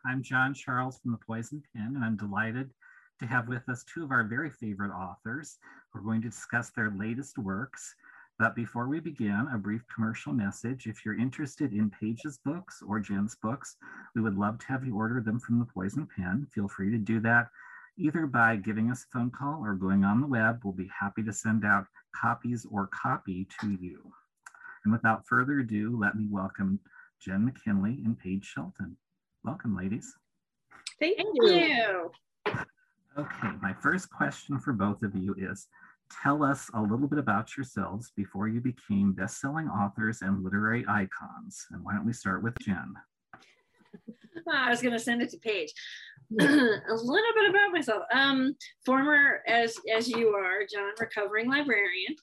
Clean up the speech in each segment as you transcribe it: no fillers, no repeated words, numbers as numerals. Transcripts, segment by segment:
I'm John Charles from the Poison Pen, and I'm delighted to have with us two of our very favorite authors. We're going to discuss their latest works. But before we begin, a brief commercial message. If you're interested in Paige's books or Jen's books, we would love to have you order them from the Poison Pen. Feel free to do that either by giving us a phone call or going on the web. We'll be happy to send out copies or copy to you. And without further ado, let me welcome Jen McKinley and Paige Shelton. Welcome, ladies. Thank you. Okay, my first question for both of you is, tell us a little bit about yourselves before you became best-selling authors and literary icons. And why don't we start with Jen? I was going to send it to Paige. A little bit about myself. Former, as you are, John, recovering librarian.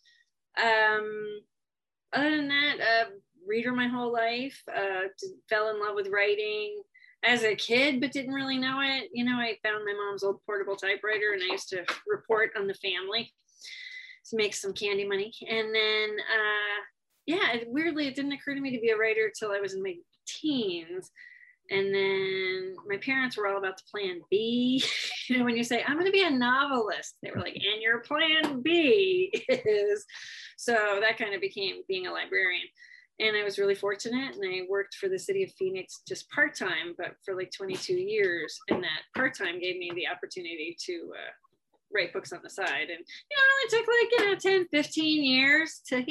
Other than that, reader my whole life. Fell in love with writing as a kid, but didn't really know it. You know, I found my mom's old portable typewriter, and I used to report on the family to make some candy money. And then, weirdly, it didn't occur to me to be a writer till I was in my teens. And then my parents were all about the plan B. You know, when you say, I'm going to be a novelist, they were like, and your plan B is. So that kind of became being a librarian. And I was really fortunate, and I worked for the city of Phoenix just part-time, but for like 22 years. And that part-time gave me the opportunity to write books on the side. And, you know, it only took like, 10, 15 years to,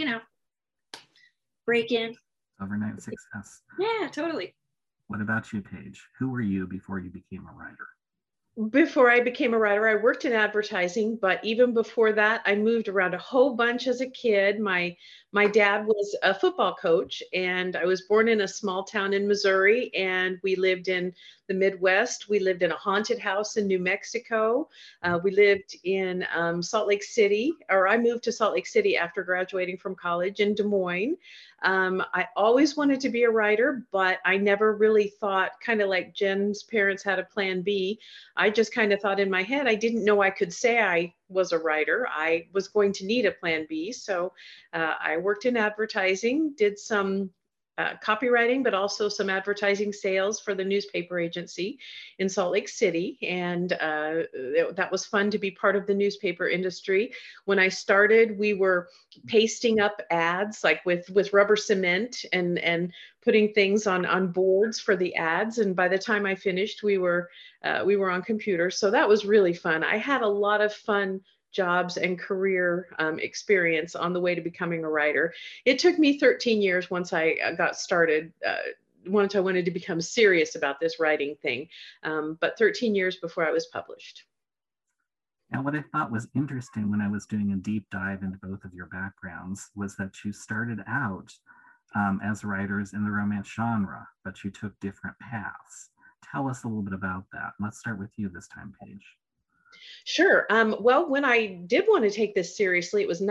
break in. Overnight success. Yeah, totally. What about you, Paige? Who were you before you became a writer? Before I became a writer, I worked in advertising, but even before that, I moved around a whole bunch as a kid. My dad was a football coach, and I was born in a small town in Missouri, and we lived in the Midwest. We lived in a haunted house in New Mexico. We lived in Salt Lake City, or I moved to Salt Lake City after graduating from college in Des Moines. I always wanted to be a writer, but I never really thought, kind of like Jen's parents had a plan B. I just kind of thought in my head, I didn't know I could say I was a writer. I was going to need a plan B. So I worked in advertising, did some copywriting, but also some advertising sales for the newspaper agency in Salt Lake City. And that was fun to be part of the newspaper industry. When I started, we were pasting up ads like with rubber cement and putting things on boards for the ads. And by the time I finished, we were on computers. So that was really fun. I had a lot of fun jobs and career experience on the way to becoming a writer. It took me 13 years once I got started, once I wanted to become serious about this writing thing, but 13 years before I was published. And what I thought was interesting when I was doing a deep dive into both of your backgrounds was that you started out as writers in the romance genre, but you took different paths. Tell us a little bit about that. Let's start with you this time, Paige. Sure. Well, when I did want to take this seriously, it was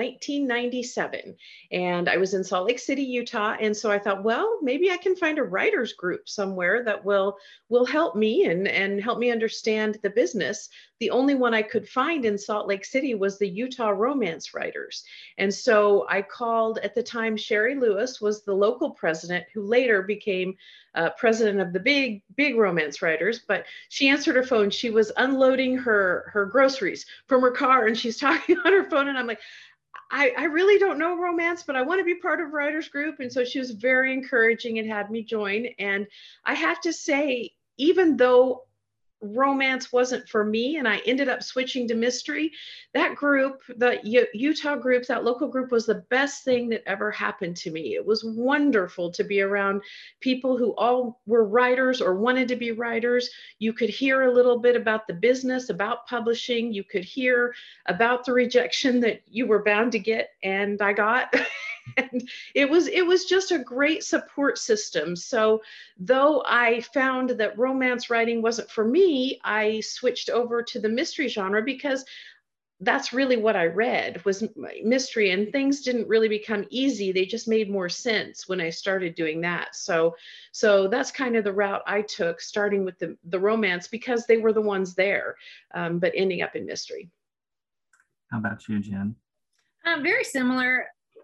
1997, and I was in Salt Lake City, Utah. And so I thought, well, maybe I can find a writers group somewhere that will help me and help me understand the business. The only one I could find in Salt Lake City was the Utah Romance Writers. And so I called, at the time, Sherry Lewis was the local president, who later became president of the big romance writers. But she answered her phone. She was unloading her groceries from her car, and she's talking on her phone. And I'm like, I really don't know romance, but I want to be part of writers group. And so she was very encouraging and had me join. And I have to say, even though romance wasn't for me and I ended up switching to mystery, that group, the Utah group, that local group, was the best thing that ever happened to me. It was wonderful to be around people who all were writers or wanted to be writers. You could hear a little bit about the business, about publishing. You could hear about the rejection that you were bound to get, and I got. And it was just a great support system. So though I found that romance writing wasn't for me, I switched over to the mystery genre because that's really what I read, was mystery, and things didn't really become easy. They just made more sense when I started doing that. So that's kind of the route I took, starting with the romance because they were the ones there, but ending up in mystery. How about you, Jen? Very similar.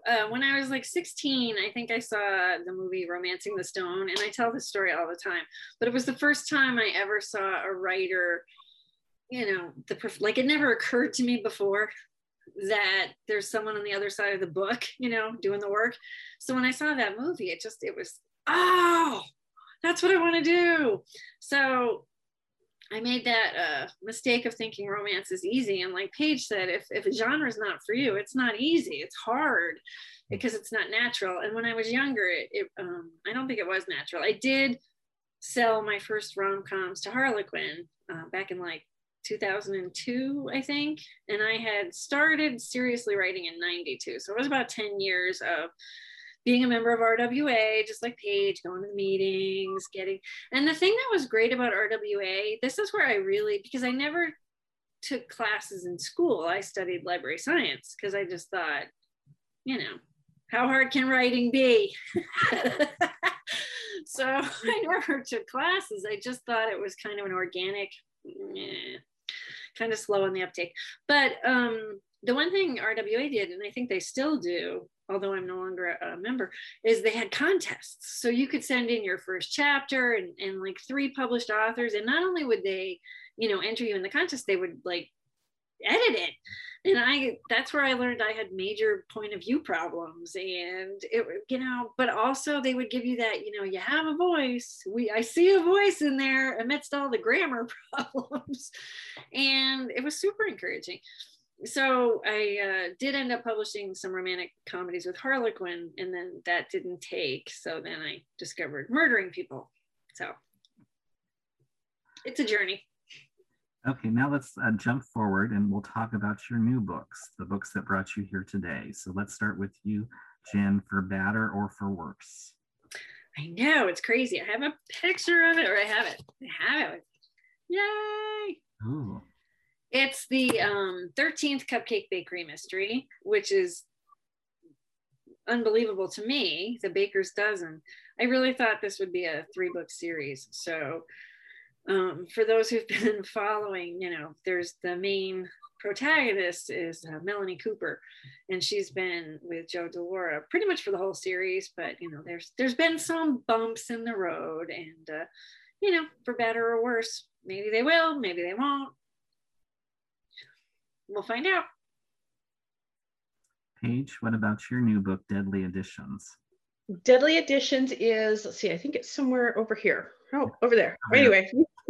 when I was like 16, I think I saw the movie Romancing the Stone, and I tell this story all the time, but it was the first time I ever saw a writer, you know, like it never occurred to me before that there's someone on the other side of the book, you know, doing the work. So when I saw that movie, it was, oh, that's what I want to do. So I made that mistake of thinking romance is easy. And like Paige said, if a genre is not for you, it's not easy. It's hard because it's not natural. And when I was younger, I don't think it was natural. I did sell my first rom-coms to Harlequin back in like 2002, I think. And I had started seriously writing in 92. So it was about 10 years of being a member of RWA, just like Paige, going to the meetings, and the thing that was great about RWA, this is where I really, because I never took classes in school, I studied library science because I just thought, you know, how hard can writing be? So I never took classes. I just thought it was kind of an organic, kind of slow on the uptake. But the one thing RWA did, and I think they still do, although I'm no longer a member, is they had contests. So you could send in your first chapter and like 3 published authors. And not only would they, you know, enter you in the contest, they would like edit it. And that's where I learned I had major point of view problems. And it, you know, but also they would give you that, you know, you have a voice. I see a voice in there amidst all the grammar problems. And it was super encouraging. So I did end up publishing some romantic comedies with Harlequin, and then that didn't take. So then I discovered Murdering People. So it's a journey. Okay, now let's jump forward and we'll talk about your new books, the books that brought you here today. So let's start with you, Jen, For Better or For Worse. I know, it's crazy. I have a picture of it, or I have it. Yay! Ooh. It's the 13th Cupcake Bakery Mystery, which is unbelievable to me, The Baker's Dozen. I really thought this would be a 3-book series. So for those who've been following, you know, there's the main protagonist is Melanie Cooper, and she's been with Joe DeLaura pretty much for the whole series, but, you know, there's been some bumps in the road, and, you know, for better or worse, maybe they will, maybe they won't. We'll find out. Paige, what about your new book, Deadly Additions? Deadly Additions is, let's see, I think it's somewhere over here. Oh, over there. Anyway,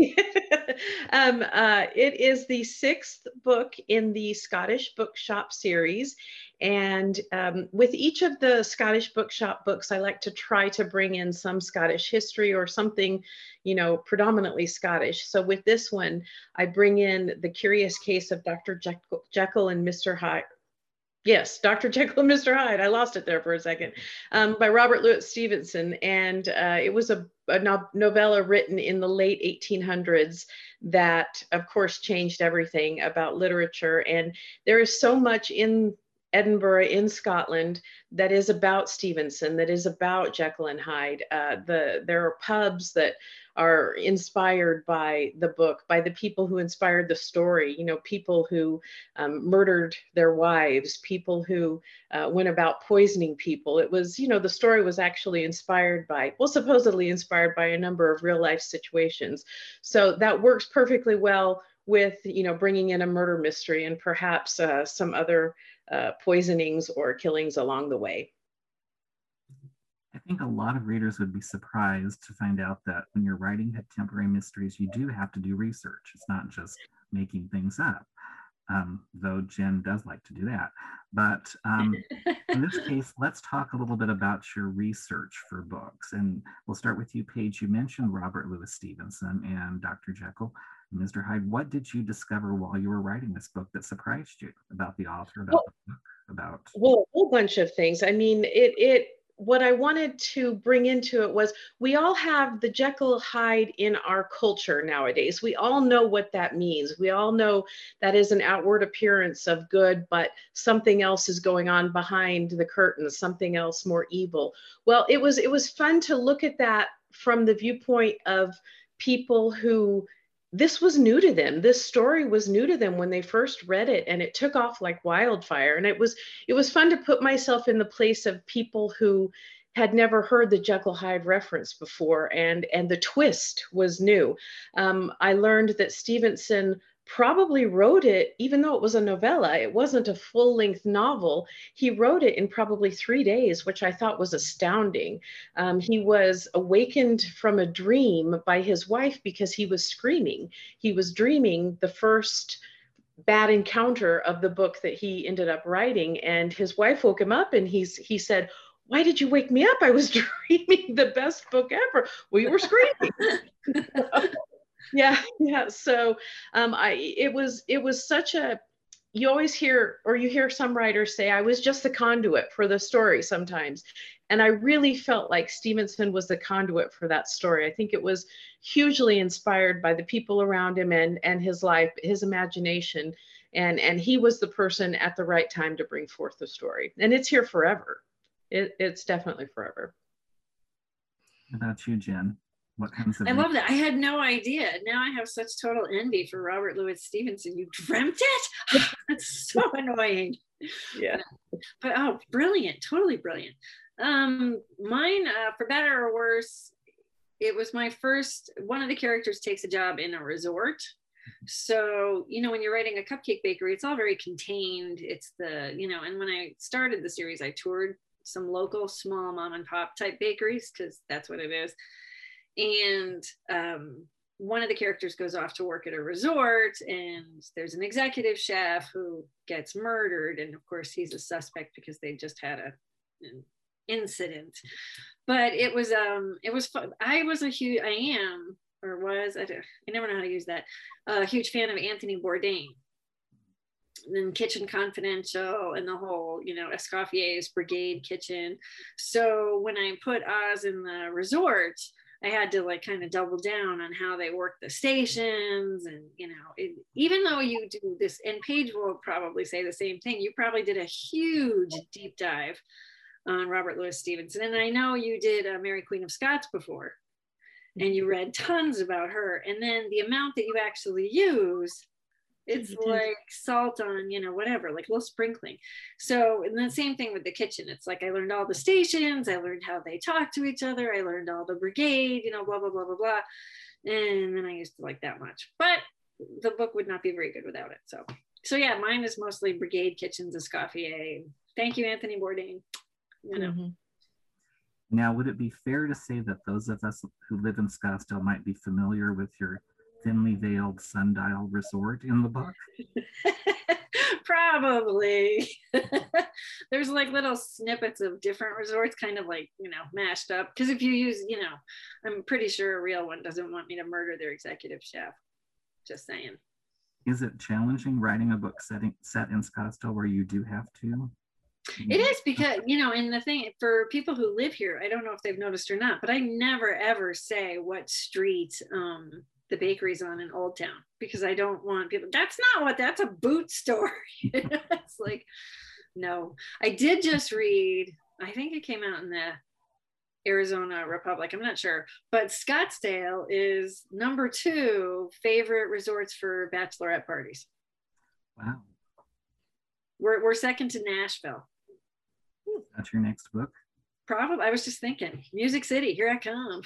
it is the 6th book in the Scottish Bookshop series. And with each of the Scottish Bookshop books, I like to try to bring in some Scottish history or something, you know, predominantly Scottish. So with this one, I bring in The Curious Case of Dr. Jekyll and Mr. Hyde. Yes, Dr. Jekyll and Mr. Hyde. I lost it there for a second. By Robert Louis Stevenson. And it was a novella written in the late 1800s that, of course, changed everything about literature. And there is so much in Edinburgh, in Scotland, that is about Stevenson, that is about Jekyll and Hyde. There are pubs that are inspired by the book, by the people who inspired the story, you know, people who murdered their wives, people who went about poisoning people. It was, you know, the story was actually inspired by, well, supposedly inspired by a number of real life situations. So that works perfectly well with, you know, bringing in a murder mystery and perhaps some other poisonings or killings along the way. I think a lot of readers would be surprised to find out that when you're writing contemporary mysteries, you do have to do research. It's not just making things up, though Jen does like to do that. But in this case, let's talk a little bit about your research for books. And we'll start with you, Paige. You mentioned Robert Louis Stevenson and Dr. Jekyll and Mr. Hyde. What did you discover while you were writing this book that surprised you about the author, about the book, about? Well, a whole bunch of things. I mean, what I wanted to bring into it was we all have the Jekyll Hyde in our culture nowadays. We all know what that means. We all know that is an outward appearance of good, but something else is going on behind the curtain, something else more evil. Well, it was fun to look at that from the viewpoint of people who this was new to them. This story was new to them when they first read it, and it took off like wildfire. And it was fun to put myself in the place of people who had never heard the Jekyll Hyde reference before, and the twist was new. I learned that Stevenson probably wrote it, even though it was a novella, it wasn't a full-length novel. He wrote it in probably 3 days, which I thought was astounding. He was awakened from a dream by his wife because he was screaming. He was dreaming the first bad encounter of the book that he ended up writing, and his wife woke him up, and he said, "Why did you wake me up? I was dreaming the best book ever." Well, you were screaming. Yeah. So it was such a, you always hear, or you hear some writers say, I was just the conduit for the story sometimes. And I really felt like Stevenson was the conduit for that story. I think it was hugely inspired by the people around him and his life, his imagination. And he was the person at the right time to bring forth the story. And it's here forever. It's definitely forever. How about you, Jen? What kinds of... I love that. I had no idea. Now I have such total envy for Robert Louis Stevenson. You dreamt it? That's so annoying. Yeah. But oh, brilliant. Totally brilliant. Mine, for better or worse, it was my first, one of the characters takes a job in a resort. So, you know, when you're writing a cupcake bakery, it's all very contained. It's the, you know, and when I started the series, I toured some local small mom and pop type bakeries, because that's what it is. And one of the characters goes off to work at a resort, and there's an executive chef who gets murdered. And of course, he's a suspect because they just had an incident. But it was fun. I never know how to use that. A huge fan of Anthony Bourdain. And then Kitchen Confidential and the whole, you know, Escoffier's Brigade Kitchen. So when I put Oz in the resort, I had to like kind of double down on how they work the stations. And, you know, even though you do this, and Paige will probably say the same thing, you probably did a huge deep dive on Robert Louis Stevenson. And I know you did Mary Queen of Scots before, and you read tons about her. And then the amount that you actually use, it's like salt on, you know, whatever, like a little sprinkling. So, and the same thing with the kitchen. It's like I learned all the stations, I learned how they talk to each other, I learned all the brigade, you know, blah, blah, blah, blah, blah. And then I used to like that much. But the book would not be very good without it. So yeah, mine is mostly Brigade Kitchens, Escoffier. Thank you, Anthony Bourdain. You know. Mm-hmm. Now, would it be fair to say that those of us who live in Scottsdale might be familiar with your thinly veiled sundial resort in the book? Probably. There's like little snippets of different resorts kind of like, you know, mashed up. Because if you use, you know, I'm pretty sure a real one doesn't want me to murder their executive chef. Just saying. Is it challenging writing a book set in Scottsdale where you do have to? It is, because, you know, and the thing for people who live here, I don't know if they've noticed or not, but I never ever say what street the bakery's on in Old Town, because I don't want people, that's a boot store. It's like, no. I did just read, I think it came out in the Arizona Republic, I'm not sure, but Scottsdale is number 2 favorite resorts for bachelorette parties. Wow. We're second to Nashville. That's your next book? Probably. I was just thinking, Music City, here I come.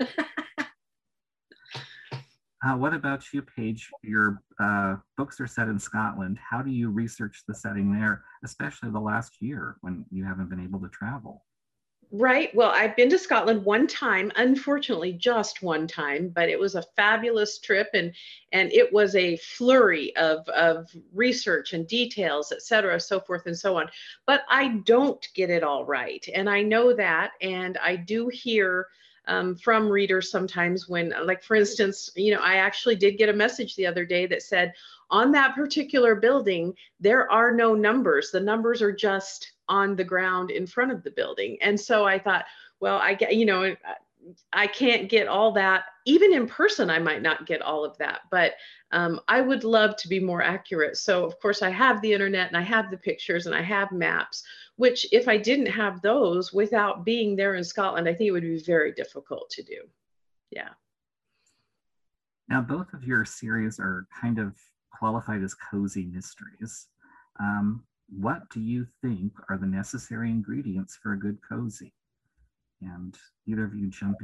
What about you, Paige? Your books are set in Scotland. How do you research the setting there, especially the last year when you haven't been able to travel? Right. Well, I've been to Scotland one time, unfortunately, just one time, but it was a fabulous trip, and it was a flurry of research and details, et cetera, so forth and so on. But I don't get it all right. And I know that, and I do hear from readers sometimes when, like, for instance, you know, I actually did get a message the other day that said, on that particular building, there are no numbers. The numbers are just on the ground in front of the building. And so I thought, well, I get, you know, I can't get all that. Even in person, I might not get all of that, but I would love to be more accurate. So of course I have the internet, and I have the pictures, and I have maps, which if I didn't have those without being there in Scotland, I think it would be very difficult to do. Yeah. Now, both of your series are kind of qualified as cozy mysteries. What do you think are the necessary ingredients for a good cozy? And either of you jump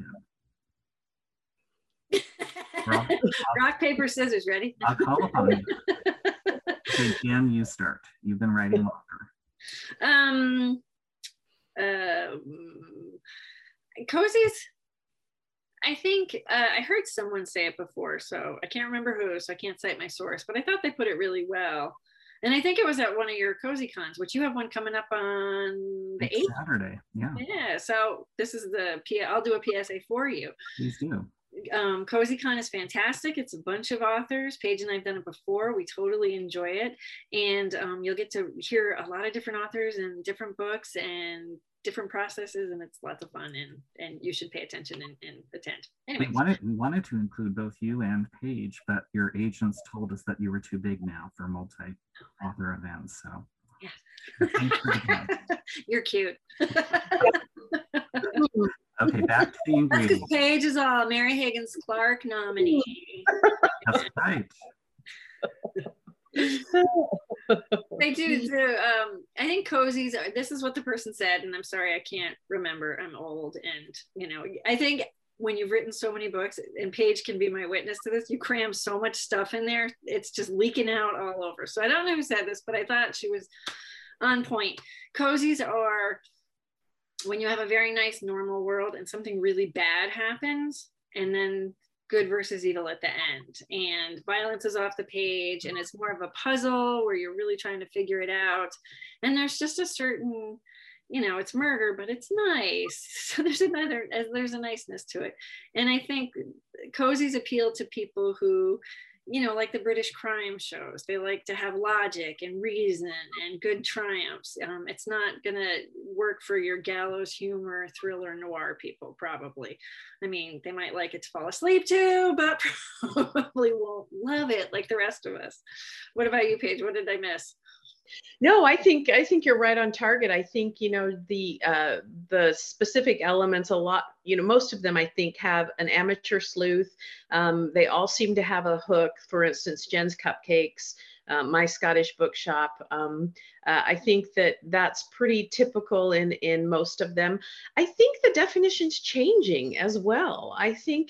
in. Rock, paper, scissors. Ready? I'll call upon you. Okay, Jen, you start. You've been writing longer. Cozies. I think I heard someone say it before, so I can't remember who, so I can't cite my source, but I thought they put it really well. And I think it was at one of your Cozy Cons, which you have one coming up on the 8th. Saturday, yeah. Yeah, so this is I'll do a PSA for you. Please do. Cozy Con is fantastic. It's a bunch of authors. Paige and I've done it before. We totally enjoy it. And you'll get to hear a lot of different authors and different books and different processes, and it's lots of fun, and you should pay attention and attend. Anyway. We wanted to include both you and Paige, but your agents told us that you were too big now for multi-author events. So yeah. You're cute. Okay, back to the ingredients. Paige is all Mary Higgins Clark nominee. That's right. They do. I think cozies are, this is what the person said, and I'm sorry, I can't remember. I'm old, and I think when you've written so many books, and Paige can be my witness to this, you cram so much stuff in there, it's just leaking out all over. So I don't know who said this, but I thought she was on point. Cozies are when you have a very nice normal world and something really bad happens, and then good versus evil at the end, and violence is off the page, and it's more of a puzzle where you're really trying to figure it out, and there's just a certain, it's murder, but it's nice. So there's a niceness to it. And I think cozies appeal to people who, like the British crime shows. They like to have logic and reason and good triumphs. It's not gonna work for your gallows humor, thriller, noir people, probably. I mean, they might like it to fall asleep to, but probably won't love it like the rest of us. What about you, Paige? What did I miss? No, I think you're right on target. I think, the specific elements, a lot, most of them, I think, have an amateur sleuth. They all seem to have a hook. For instance, Jen's Cupcakes, My Scottish Bookshop. I think that's pretty typical in most of them. I think the definition's changing as well. I think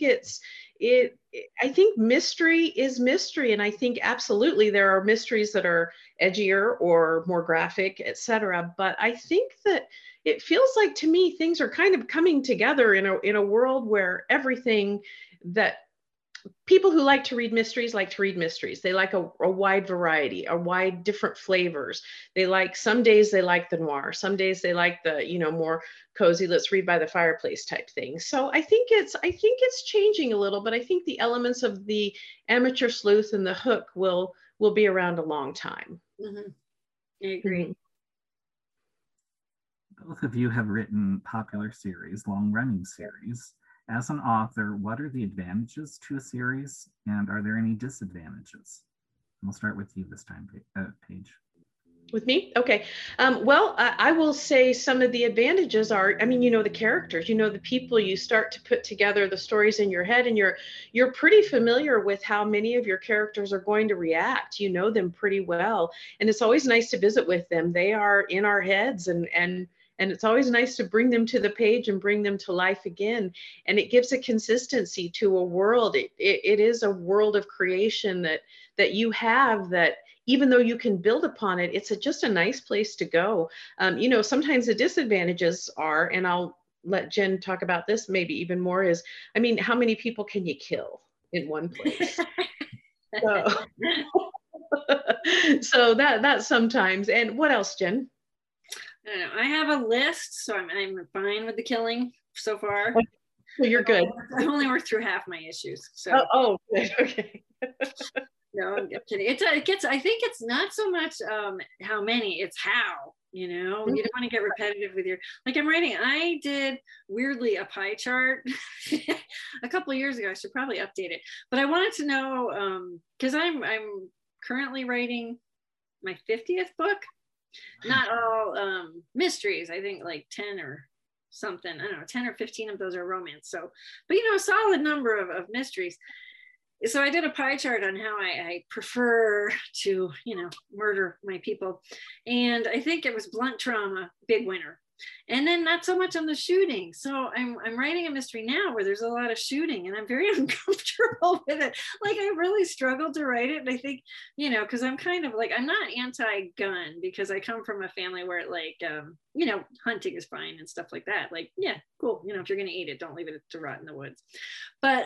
I think mystery is mystery. And I think absolutely there are mysteries that are edgier or more graphic, etc. But I think that it feels like, to me, things are kind of coming together in a world where everything that people who like to read mysteries like to read mysteries. They like a wide variety, a wide different flavors. Some days they like the noir. Some days they like the, more cozy, let's read by the fireplace type thing. So I think it's changing a little, but I think the elements of the amateur sleuth and the hook will be around a long time. Mm-hmm. I agree. Mm-hmm. Both of you have written popular series, long-running series. As an author, what are the advantages to a series, and are there any disadvantages? We'll start with you this time, Paige. With me? Okay. Well, I will say some of the advantages are, the characters, the people. You start to put together the stories in your head, and you're pretty familiar with how many of your characters are going to react. You know them pretty well, and it's always nice to visit with them. They are in our heads, and it's always nice to bring them to the page and bring them to life again. And it gives a consistency to a world. It is a world of creation that you have, that even though you can build upon it, it's just a nice place to go. Sometimes the disadvantages are, and I'll let Jen talk about this maybe even more, is, how many people can you kill in one place? So that sometimes. And what else, Jen? I don't know. I have a list, so I'm fine with the killing so far. So you're good. I only worked through half my issues. So. Oh, good. Okay. No, I'm kidding. I think it's not so much how many, it's how, you don't want to get repetitive with I did weirdly a pie chart a couple of years ago. I should probably update it, but I wanted to know, because I'm currently writing my 50th book. Not all mysteries. I think like 10 or something. I don't know, 10 or 15 of those are romance. So, but a solid number of mysteries. so I did a pie chart on how I prefer to, murder my people. And I think it was blunt trauma, big winner. And then not so much on the shooting. So I'm writing a mystery now where there's a lot of shooting, and I'm very uncomfortable with it. Like, I really struggled to write it. And I think, because I'm kind of like, I'm not anti-gun, because I come from a family where hunting is fine and stuff like that. Like, yeah, cool. If you're going to eat it, don't leave it to rot in the woods. But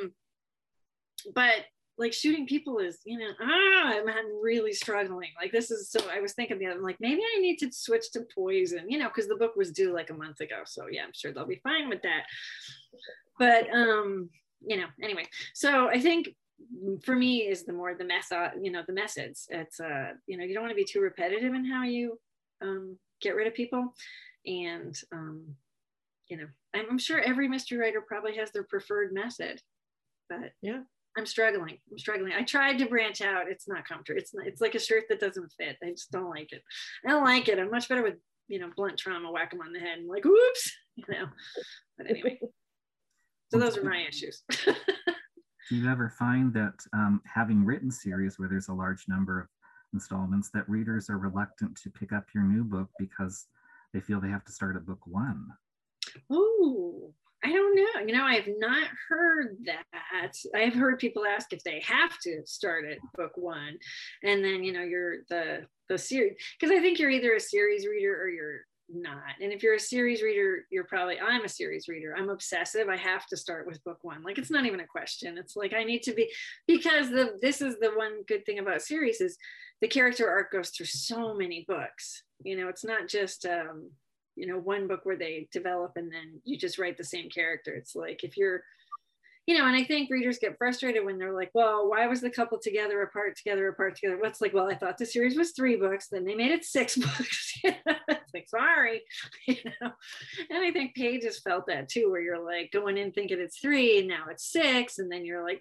like, shooting people is, I'm really struggling. Like, this is, so I was thinking I'm like, maybe I need to switch to poison, because the book was due like a month ago. So yeah, I'm sure they'll be fine with that. But, anyway, so I think for me is the method, the methods. It's, you don't want to be too repetitive in how you get rid of people. And, I'm sure every mystery writer probably has their preferred method, but yeah. I'm struggling. I tried to branch out. It's not comfortable. It's like a shirt that doesn't fit. I just don't like it. I don't like it. I'm much better with, blunt trauma, whack them on the head and like, whoops, But anyway, so those are my issues. Do you ever find that having written series where there's a large number of installments, that readers are reluctant to pick up your new book because they feel they have to start at book 1? Oh, I don't know. I have not heard that. I've heard people ask if they have to start at book 1, and then you're the series, because I think you're either a series reader or you're not. And if you're a series reader, I'm a series reader. I'm obsessive. I have to start with book 1. Like, it's not even a question. It's like, I need to be, because this is the one good thing about series is the character arc goes through so many books. It's not just one book where they develop and then you just write the same character. It's like, if you're, and I think readers get frustrated when they're like, well, why was the couple together, apart, together? What's like, well, I thought the series was 3 books, then they made it 6 books. It's like, sorry, And I think Paige has felt that too, where you're like going in thinking it's 3 and now it's 6. And then you're like,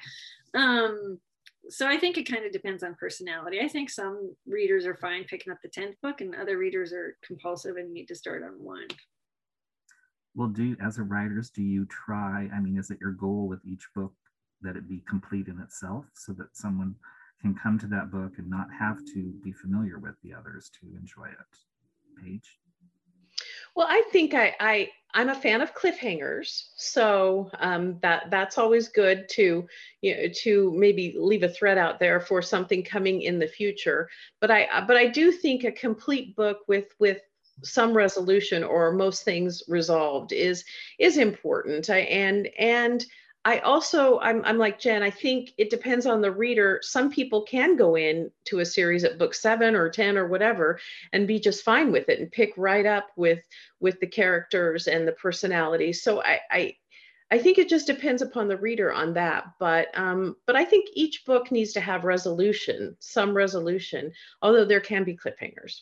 so I think it kind of depends on personality. I think some readers are fine picking up the 10th book, and other readers are compulsive and need to start on 1. Well, as a writers, do you try, is it your goal with each book that it be complete in itself so that someone can come to that book and not have to be familiar with the others to enjoy it? Paige? Well, I think I'm a fan of cliffhangers, so that's always good to to maybe leave a thread out there for something coming in the future. But I do think a complete book with some resolution or most things resolved is important. I also, I'm like Jen, I think it depends on the reader. Some people can go in to a series at book 7 or 10 or whatever and be just fine with it and pick right up with the characters and the personality. So I think it just depends upon the reader on that. But I think each book needs to have some resolution, although there can be cliffhangers.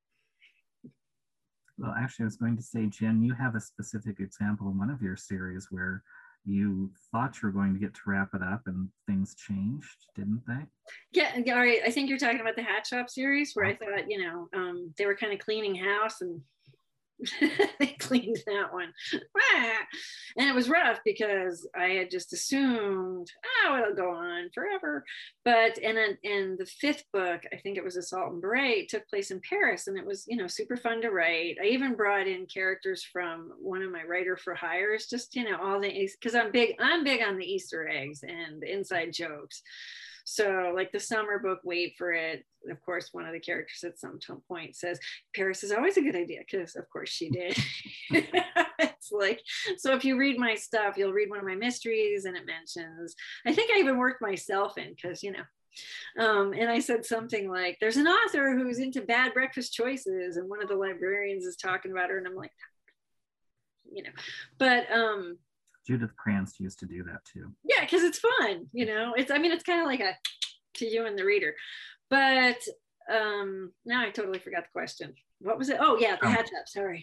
Well, actually, I was going to say, Jen, you have a specific example in one of your series where you thought you were going to get to wrap it up and things changed, didn't they? Yeah, all right. I think you're talking about the Hat Shop series where I thought, they were kind of cleaning house and they cleaned that one. And it was rough because I had just assumed, it'll go on forever. But and the 5th book, I think it was Assault and Beret, took place in Paris, and it was super fun to write. I even brought in characters from one of my writer for hires, just all the, because I'm big on the Easter eggs and the inside jokes. So like the summer book, Wait for It, of course, one of the characters at some point says, Paris is always a good idea, because of course she did. It's like, so if you read my stuff, you'll read one of my mysteries and it mentions, I think I even worked myself in, because, and I said something like, there's an author who's into bad breakfast choices, and one of the librarians is talking about her, and I'm like, but Judith Krantz used to do that too. Yeah, because it's fun, it's kind of like to you and the reader. But now I totally forgot the question. What was it? Oh yeah, the Hat Shop. Sorry.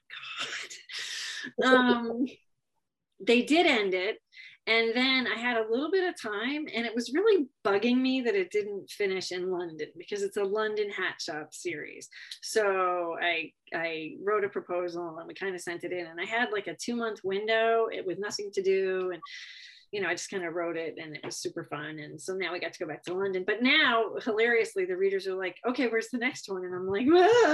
Oh my God. They did end it, and then I had a little bit of time, and it was really bugging me that it didn't finish in London, because it's a London Hat Shop series. So I wrote a proposal and we kind of sent it in, and I had like a 2-month window with nothing to do, and you know, I just kind of wrote it and it was super fun. And so now we got to go back to London. But now, hilariously, the readers are like, okay, where's the next one? And I'm like,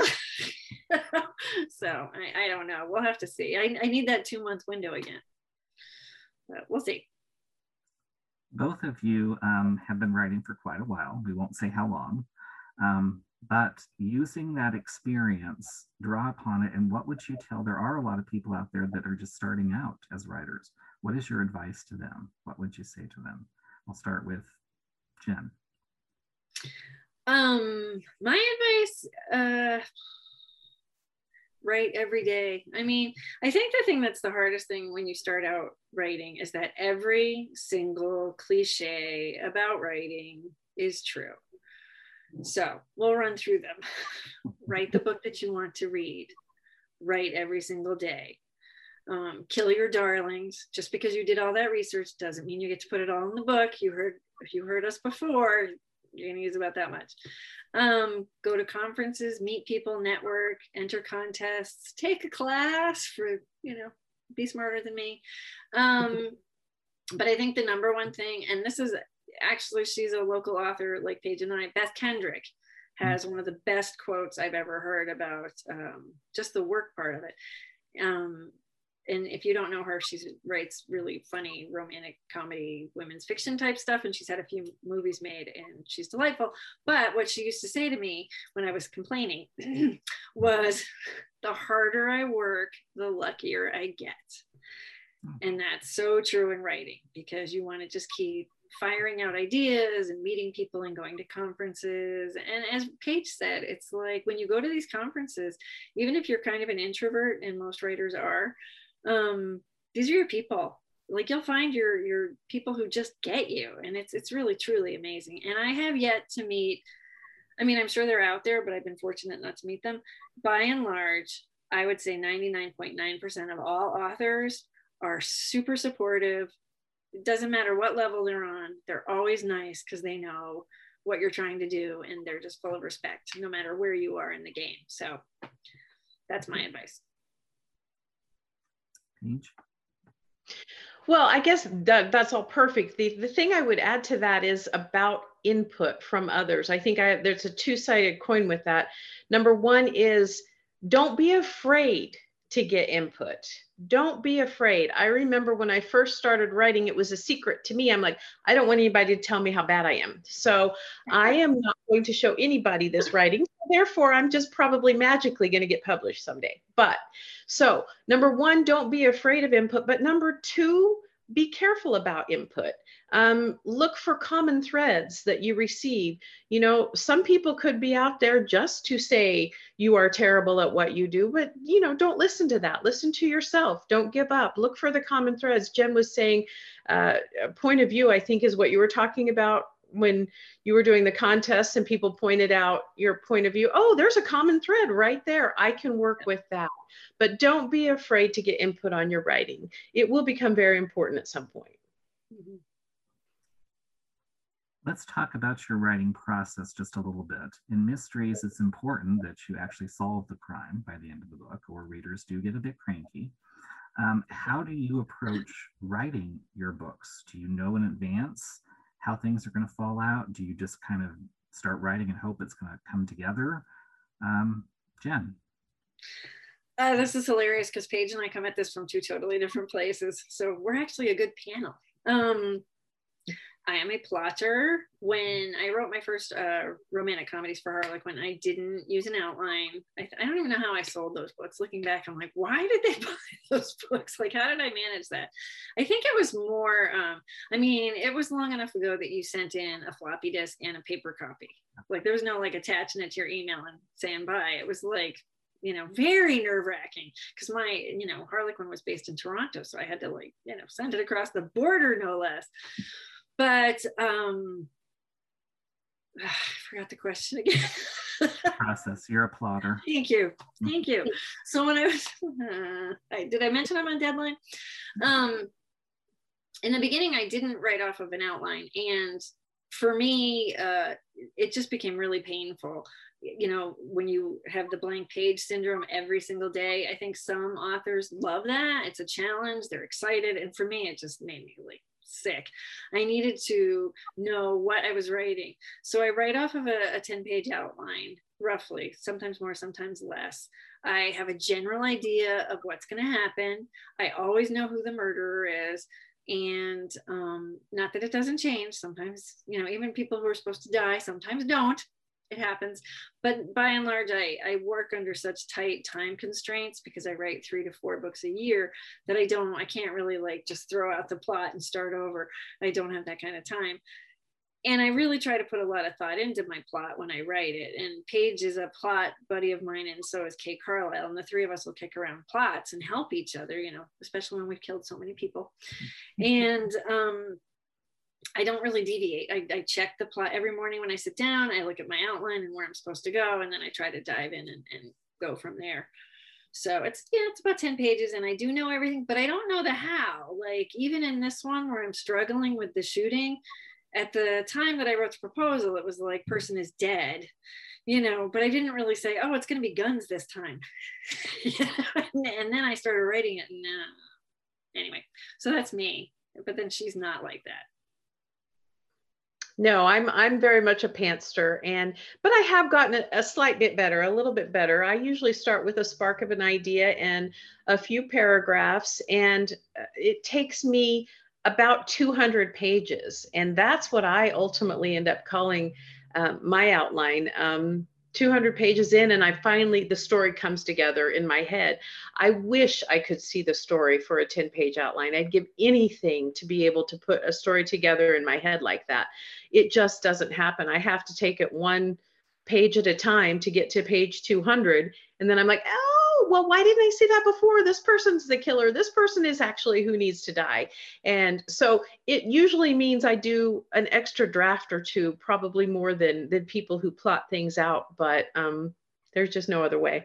so I don't know. We'll have to see. I need that 2-month window again. But we'll see. Both of you have been writing for quite a while. We won't say how long. But using that experience, draw upon it, and what would you tell? There are a lot of people out there that are just starting out as writers. What is your advice to them? What would you say to them? I'll start with Jen. My advice, write every day. I mean, I think the thing that's the hardest thing when you start out writing is that every single cliche about writing is true. So we'll run through them. Write the book that you want to read. Write every single day. Kill your darlings. Just because you did all that research doesn't mean you get to put it all in the book. If you heard us before, you're going to use about that much. Go to conferences, meet people, network, enter contests, take a class for, you know, be smarter than me. But I think the number one thing, and this is actually, she's a local author like Paige and I, Beth Kendrick has one of the best quotes I've ever heard about just the work part of it. And if you don't know her, she writes really funny romantic comedy, women's fiction type stuff. And she's had a few movies made and she's delightful. But what she used to say to me when I was complaining was, the harder I work, the luckier I get. And that's so true in writing, because you want to just keep firing out ideas and meeting people and going to conferences. And as Paige said, it's like when you go to these conferences, even if you're kind of an introvert, and most writers are, these are your people. Like, you'll find your people who just get you, and it's really truly amazing. And I have yet to meet, I mean, I'm sure they're out there, but I've been fortunate not to meet them. By and large, I would say 99.9% of all authors are super supportive. It doesn't matter what level they're on. They're always nice because they know what you're trying to do, and they're just full of respect no matter where you are in the game. So that's my advice. Paige? Well, I guess that's all perfect. The thing I would add to that is about input from others. I think there's a two-sided coin with that. Number one is, don't be afraid to get input. Don't be afraid. I remember when I first started writing, it was a secret to me. I'm like, I don't want anybody to tell me how bad I am. So I am not going to show anybody this writing. Therefore, I'm just probably magically going to get published someday. But so number one, don't be afraid of input. But number two, be careful about input. Look for common threads that you receive. You know, some people could be out there just to say you are terrible at what you do, but, you know, don't listen to that. Listen to yourself. Don't give up. Look for the common threads. Jen was saying, point of view, I think, is what you were talking about when you were doing the contest and people pointed out your point of view. Oh, there's a common thread right there. I can work with that. But don't be afraid to get input on your writing. It will become very important at some point. Mm-hmm. Let's talk about your writing process just a little bit. In mysteries, it's important that you actually solve the crime by the end of the book, or readers do get a bit cranky. How do you approach writing your books? Do you know in advance how things are going to fall out? Do you just kind of start writing and hope it's going to come together? Jen? This is hilarious because Paige and I come at this from two totally different places. So we're actually a good panel. I am a plotter. When I wrote my first romantic comedies for Harlequin, when I didn't use an outline, I don't even know how I sold those books. Looking back, I'm like, why did they buy those books? Like, how did I manage that? I think it was more, I mean, it was long enough ago that you sent in a floppy disk and a paper copy. Like, there was no like attaching it to your email and saying bye. It was like, you know, very nerve-wracking because my, you know, Harlequin was based in Toronto. So I had to like, you know, send it across the border, no less. But I forgot the question again. Process. You're a plotter. Thank you. Thank you. So when I was, did I mention I'm on deadline? In the beginning, I didn't write off of an outline. And for me, it just became really painful. You know, when you have the blank page syndrome every single day. I think some authors love that. It's a challenge. They're excited. And for me, it just made me like sick. I needed to know what I was writing. So I write off of a 10-page outline, roughly, sometimes more, sometimes less. I have a general idea of what's going to happen. I always know who the murderer is. And not that it doesn't change. Sometimes, even people who are supposed to die sometimes don't. It happens. But by and large, I work under such tight time constraints because I write 3 to 4 books a year that I can't really like just throw out the plot and start over. I don't have that kind of time. And I really try to put a lot of thought into my plot when I write it. And Paige is a plot buddy of mine, and so is Kate Carlisle. And the 3 of us will kick around plots and help each other, especially when we've killed so many people. And I don't really deviate. I check the plot every morning when I sit down. I look at my outline and where I'm supposed to go, and then I try to dive in and go from there. So it's about 10 pages, and I do know everything, but I don't know the how. Like even in this one where I'm struggling with the shooting, at the time that I wrote the proposal, it was like person is dead, but I didn't really say, oh, it's going to be guns this time. And then I started writing it. And anyway, so that's me. But then she's not like that. No, I'm very much a pantster, but I have gotten a slight bit better, a little bit better. I usually start with a spark of an idea and a few paragraphs, and it takes me about 200 pages. And that's what I ultimately end up calling my outline. 200 pages in, and the story comes together in my head. I wish I could see the story for a 10-page outline. I'd give anything to be able to put a story together in my head like that. It just doesn't happen. I have to take it 1 page at a time to get to page 200. And then I'm like, oh, well, why didn't I see that before? This person's the killer. This person is actually who needs to die. And so it usually means I do an extra draft or 2, probably more than people who plot things out, but there's just no other way.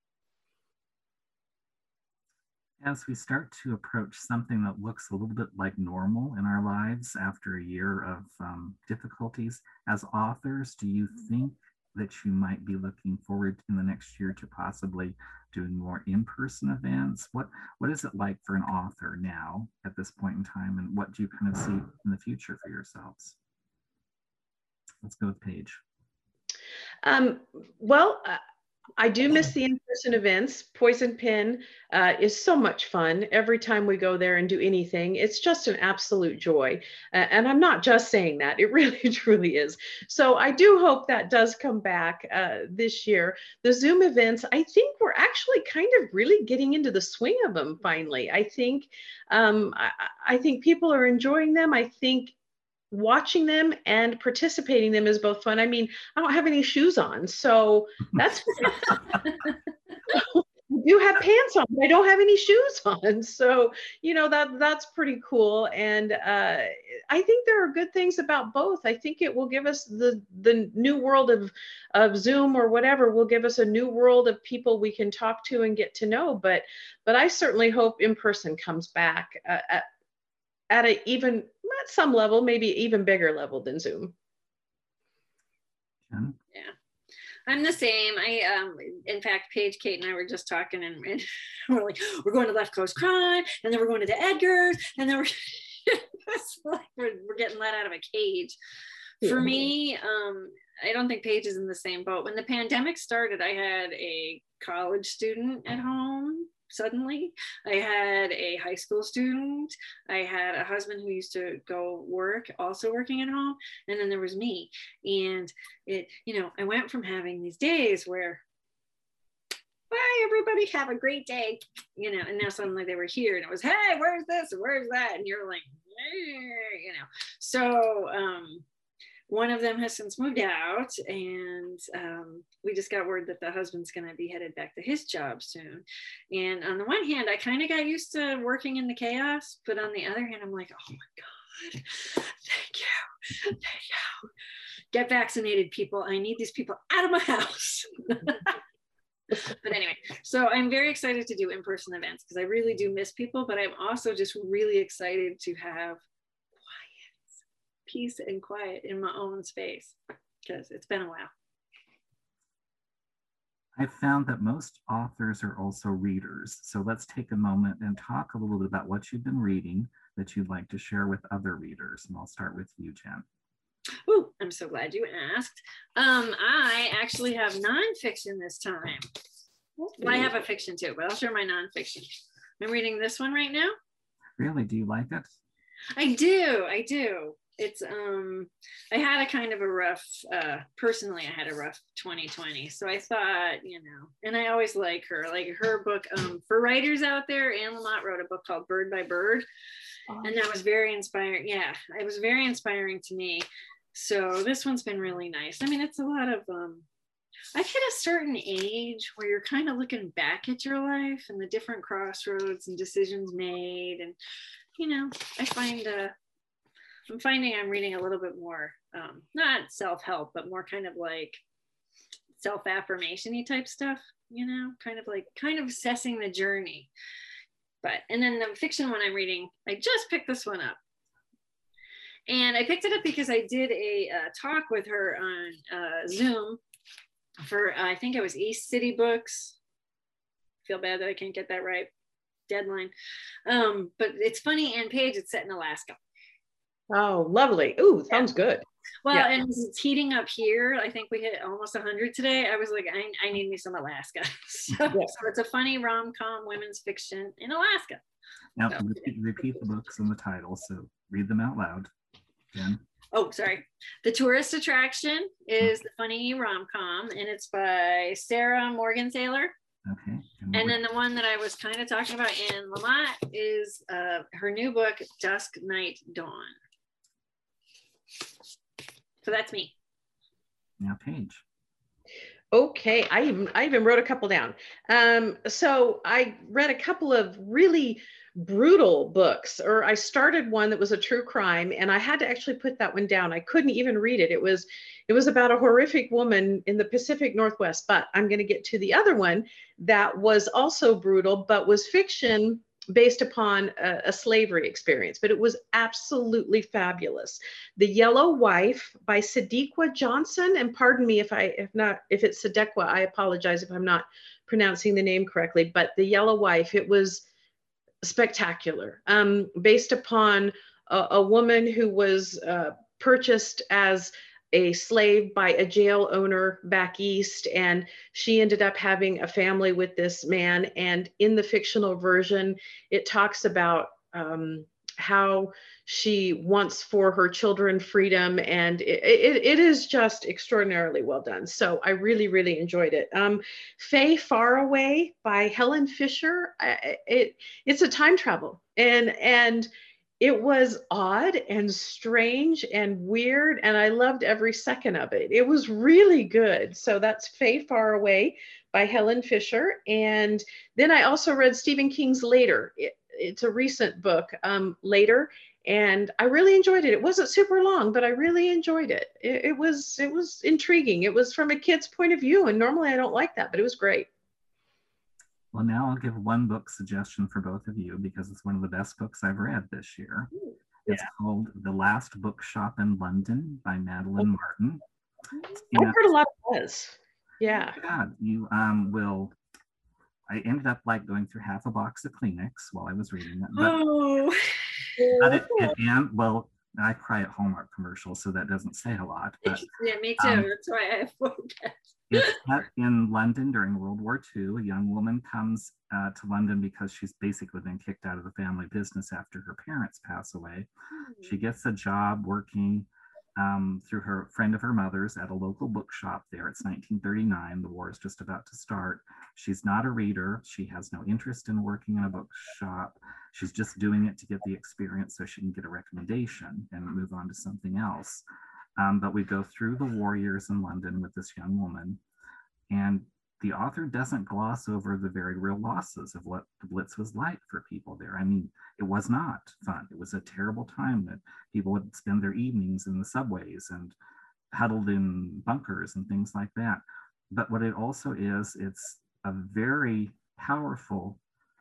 As we start to approach something that looks a little bit like normal in our lives after a year of difficulties, as authors, do you think that you might be looking forward in the next year to possibly doing more in-person events? What is it like for an author now at this point in time, and what do you kind of see in the future for yourselves? Let's go with Paige. Well, I do miss the in-person events. Poison Pen is so much fun. Every time we go there and do anything, it's just an absolute joy. And I'm not just saying that, it really truly is. So I do hope that does come back this year. The Zoom events, I think we're actually kind of really getting into the swing of them finally. I think people are enjoying them. I think watching them and participating in them is both fun. I mean, I don't have any shoes on, so that's you have pants on, but I don't have any shoes on. So, that's pretty cool. And I think there are good things about both. I think it will give us the new world of Zoom or whatever will give us a new world of people we can talk to and get to know. But I certainly hope in-person comes back at some level, maybe even bigger level than Zoom. Yeah, I'm the same. In fact, Paige, Kate, and I were just talking, and we're like, we're going to Left Coast Crime, and then we're going to the Edgars, and then it's like we're getting let out of a cage. For me, I don't think Paige is in the same boat. When the pandemic started, I had a college student at home. Suddenly, I had a high school student. I had a husband who used to go work, also working at home. And then there was me. And I went from having these days where, bye, everybody, have a great day, and now suddenly they were here and it was, hey, where's this? Where's that? And you're like, so, one of them has since moved out, and we just got word that the husband's going to be headed back to his job soon. And on the one hand, I kind of got used to working in the chaos, but on the other hand, I'm like, oh my God, thank you. Get vaccinated, people. I need these people out of my house. But anyway, so I'm very excited to do in-person events because I really do miss people, but I'm also just really excited to have peace and quiet in my own space because it's been a while. I've found that most authors are also readers. So let's take a moment and talk a little bit about what you've been reading that you'd like to share with other readers? And I'll start with you, Jen. Oh, I'm so glad you asked. I actually have nonfiction this time. Well, I have a fiction too, but I'll share my nonfiction. I'm reading this one right now. Really? Do you like it? I do. It's I had a kind of a rough personally I had a rough 2020, so I thought, and I always like her book, for writers out there, Anne Lamott wrote a book called Bird by Bird, and that was very inspiring. Yeah, it was very inspiring to me. So this one's been really nice. I mean, it's a lot of I've hit a certain age where you're kind of looking back at your life and the different crossroads and decisions made, and I'm finding I'm reading a little bit more, not self-help, but more kind of like self-affirmation-y type stuff, kind of assessing the journey. And then the fiction one I'm reading, I just picked this one up. And I picked it up because I did a talk with her on Zoom for, I think it was East City Books. Feel bad that I can't get that right. Deadline. But it's funny, Anne Page, it's set in Alaska. Oh, lovely. Ooh, sounds good. Well, yeah. And it's heating up here. I think we hit almost 100 today. I was like, I need me some Alaska. So it's a funny rom-com women's fiction in Alaska. Now, repeat the books and the title, so read them out loud. Jen. Oh, sorry. The Tourist Attraction is the funny rom-com, and it's by Sarah Morgan Taylor. Okay. And then the one that I was kind of talking about, Anne Lamott, is her new book, Dusk, Night, Dawn. So that's me. Now, Paige. Okay, I even wrote a couple down. So I read a couple of really brutal books, or I started one that was a true crime, and I had to actually put that one down. I couldn't even read it. It was about a horrific woman in the Pacific Northwest, but I'm going to get to the other one that was also brutal, but was fiction based upon a slavery experience, but it was absolutely fabulous. The Yellow Wife by Sadiqa Johnson, and pardon me if it's Sadiqa, I apologize if I'm not pronouncing the name correctly, but The Yellow Wife, it was spectacular, based upon a woman who was purchased as a slave by a jail owner back east, and she ended up having a family with this man. And in the fictional version, it talks about how she wants for her children freedom, and it is just extraordinarily well done. So I really, really enjoyed it. Faye Faraway by Helen Fisher. It's a time travel, and it was odd and strange and weird, and I loved every second of it. It was really good. So that's Faye Faraway by Helen Fisher. And then I also read Stephen King's Later. It's a recent book, Later, and I really enjoyed it. It wasn't super long, but I really enjoyed it. It was intriguing. It was from a kid's point of view, and normally I don't like that, but it was great. Well, now I'll give one book suggestion for both of you because it's one of the best books I've read this year. It's called The Last Bookshop in London by Madeline Martin. I've heard a lot of buzz. Yeah. God, you will. I ended up like going through half a box of Kleenex while I was reading it. Well, I cry at Hallmark commercials, so that doesn't say a lot. But, yeah, me too. That's why I have that. It's set in London during World War II. A young woman comes to London because she's basically been kicked out of the family business after her parents pass away. She gets a job working through her friend of her mother's at a local bookshop there. It's 1939. The war is just about to start. She's not a reader. She has no interest in working in a bookshop. She's just doing it to get the experience so she can get a recommendation and move on to something else. But we go through the war years in London with this young woman, and the author doesn't gloss over the very real losses of what the Blitz was like for people there. I mean, it was not fun. It was a terrible time that people would spend their evenings in the subways and huddled in bunkers and things like that. But what it also is, it's a very powerful,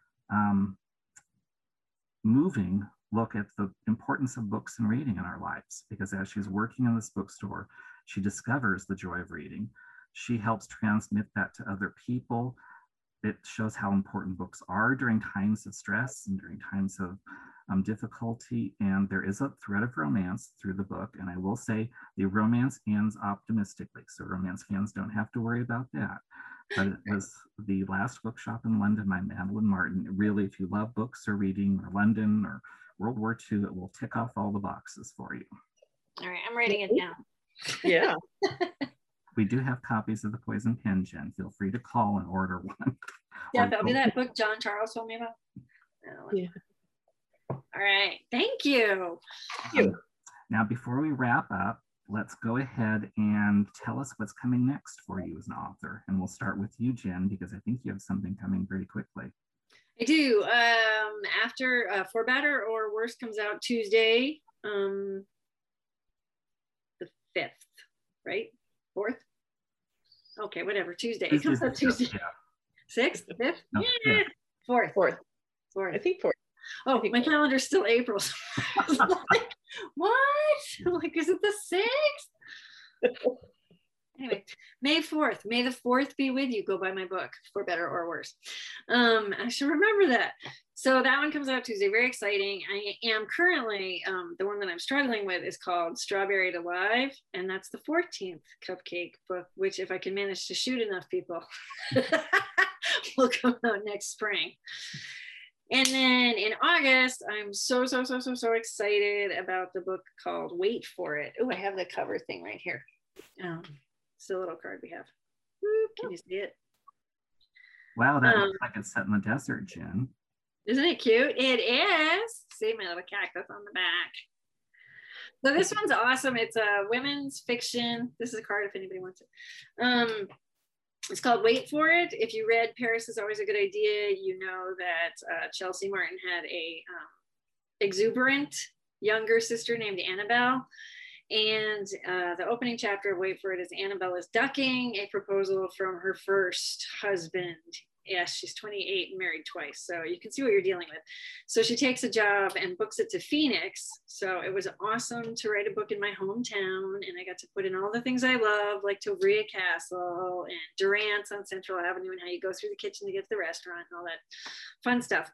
moving look at the importance of books and reading in our lives, because as she's working in this bookstore, she discovers the joy of reading. She helps transmit that to other people. It shows how important books are during times of stress and during times of difficulty, and there is a thread of romance through the book. And I will say the romance ends optimistically, so romance fans don't have to worry about that. But it was the last bookshop in London by Madeline Martin. Really, if you love books or reading or London or World War II, it will tick off all the boxes for you. All right, I'm writing it down. Yeah. We do have copies of The Poison Pen, Jen. Feel free to call and order one. Yeah, that'll be that book John Charles told me about. Yeah. All right, thank you. Now, before we wrap up, let's go ahead and tell us what's coming next for you as an author. And we'll start with you, Jen, because I think you have something coming pretty quickly. I do. After For Better or Worse comes out Tuesday, the 5th, right? 4th? Okay, whatever, Tuesday. It comes out Tuesday. Yeah. 6th? 5th? No, yeah. 4th. I think 4th. Oh, my calendar's still April. So I was like, what? I'm like, is it the 6th? Anyway, May 4th. May the 4th be with you. Go buy my book, For Better or Worse. I should remember that. So that one comes out Tuesday. Very exciting. I am currently, the one that I'm struggling with is called Strawberried Alive. And that's the 14th cupcake book, which if I can manage to shoot enough people, will come out next spring. And then in August, I'm so excited about the book called Wait For It. Oh, I have the cover thing right here. It's the little card we have. Can you see it? Wow, that looks like it's set in the desert, Jen. Isn't it cute? It is. See my little cactus on the back. So this one's awesome. It's a women's fiction. This is a card if anybody wants it. It's called Wait For It. If you read Paris Is Always a Good Idea, you know that Chelsea Martin had a exuberant younger sister named Annabelle. And the opening chapter of Wait For It is Annabelle is ducking a proposal from her first husband. Yes, she's 28 and married twice. So you can see what you're dealing with. So she takes a job and books it to Phoenix. So it was awesome to write a book in my hometown. And I got to put in all the things I love, like Tovria Castle and Durant's on Central Avenue and how you go through the kitchen to get to the restaurant and all that fun stuff.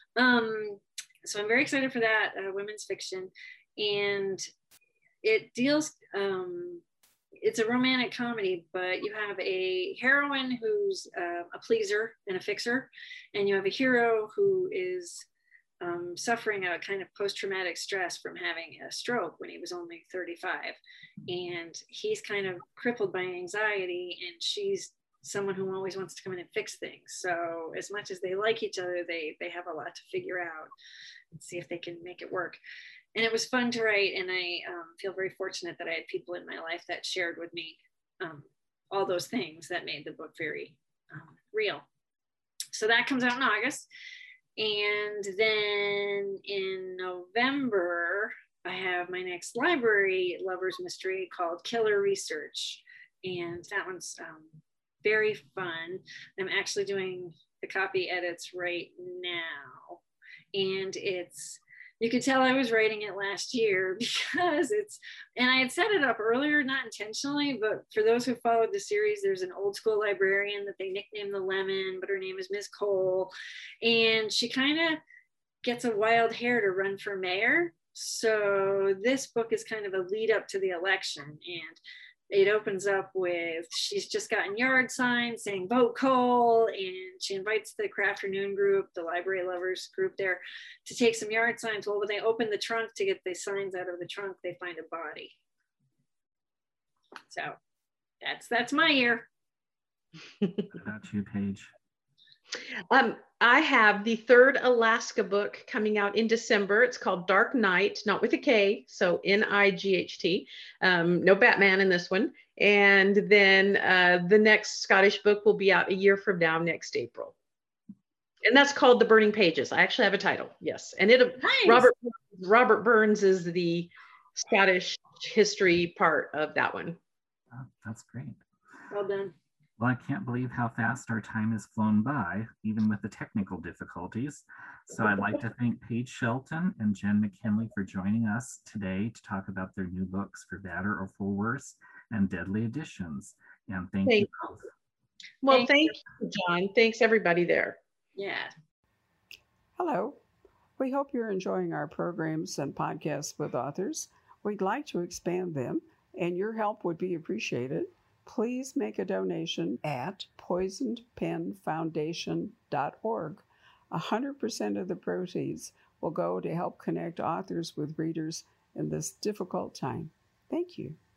So I'm very excited for that, women's fiction. And it deals, it's a romantic comedy, but you have a heroine who's a pleaser and a fixer, and you have a hero who is suffering a kind of post-traumatic stress from having a stroke when he was only 35. And he's kind of crippled by anxiety, and she's someone who always wants to come in and fix things. So as much as they like each other, they have a lot to figure out and see if they can make it work. And it was fun to write, and I feel very fortunate that I had people in my life that shared with me all those things that made the book very real. So that comes out in August. And then in November, I have my next library lovers mystery called Killer Research. And that one's very fun. I'm actually doing the copy edits right now. And you could tell I was writing it last year because and I had set it up earlier, not intentionally, but for those who followed the series, there's an old school librarian that they nicknamed the Lemon, but her name is Miss Cole. And she kind of gets a wild hair to run for mayor. So this book is kind of a lead up to the election. And it opens up with, she's just gotten yard signs saying vote Cole, and she invites the Crafternoon group, the library lovers group there, to take some yard signs. Well, when they open the trunk to get the signs out of the trunk, they find a body. So that's my year. What about you, Paige? I have the third Alaska book coming out in December. It's called Dark Night, not with a K, so N-I-G-H-T. No Batman in this one. And then the next Scottish book will be out a year from now, next April. And that's called The Burning Pages. I actually have a title, yes. And nice. Robert Burns is the Scottish history part of that one. Oh, that's great. Well done. Well, I can't believe how fast our time has flown by, even with the technical difficulties. So I'd like to thank Paige Shelton and Jen McKinley for joining us today to talk about their new books, For Better or For Worse, and Deadly Editions. And thank you both. Well, thank you, John. Thanks, everybody there. Yeah. Hello. We hope you're enjoying our programs and podcasts with authors. We'd like to expand them, and your help would be appreciated. Please make a donation at poisonedpenfoundation.org. 100% of the proceeds will go to help connect authors with readers in this difficult time. Thank you.